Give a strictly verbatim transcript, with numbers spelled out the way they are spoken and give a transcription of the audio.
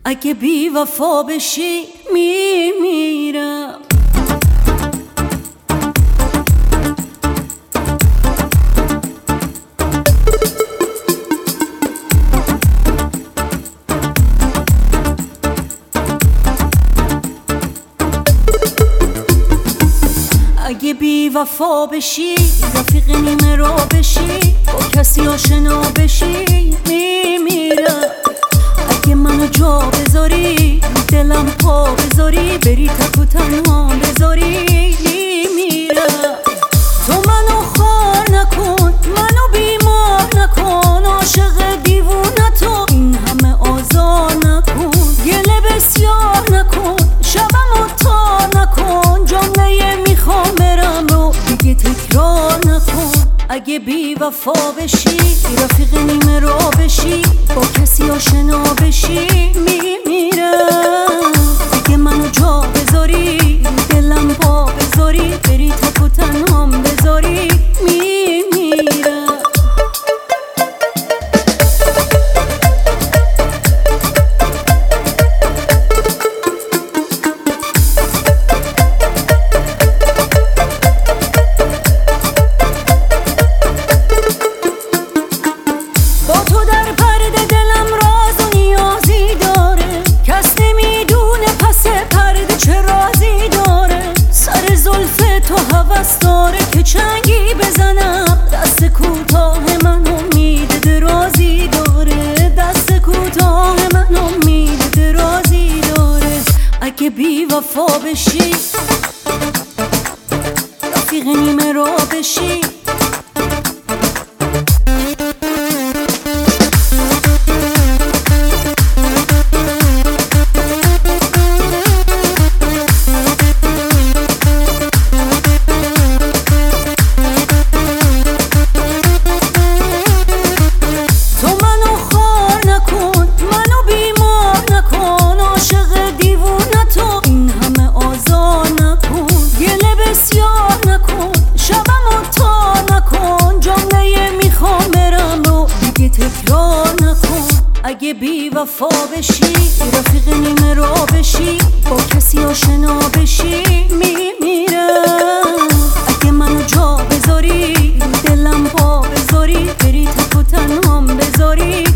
اگه بی وفا بشی میمیرم. اگه بی وفا بشی، رفیق نیمه رو بشی، با کسی آشنا بشی میمیرم. اگه منو جا بذاری، دلم پا بذاری، بری تک و تنها بذاری میمیرم. تو منو خار نکن، منو بیمار نکن، عاشق دیوونه تو این همه آزار نکن. گله بسیار نکن، شبمو تار نکن، جمله میخوام برم رو دیگه تکرار نکن. اگه بی وفا بشی، رفیق نیمه رو بشی، با کسی آشنا بشی میمیرم. اگه منو جا بذاری، دلم پا بذاری، بری تک و تنهام بذاری میمیرم. داره که چنگی بزنم، دست کوتاه من امید درازی داره، دست کوتاه من امید درازی داره. اگه بی وفا بشی، رفیق نیمه رو بشی، اگه بی وفا بشی، رفیق نیمه رو بشی، با کسی آشنا بشی میمیرم. اگه منو جا بذاری، دلم پا بذاری، بری تک و تنهام بذاری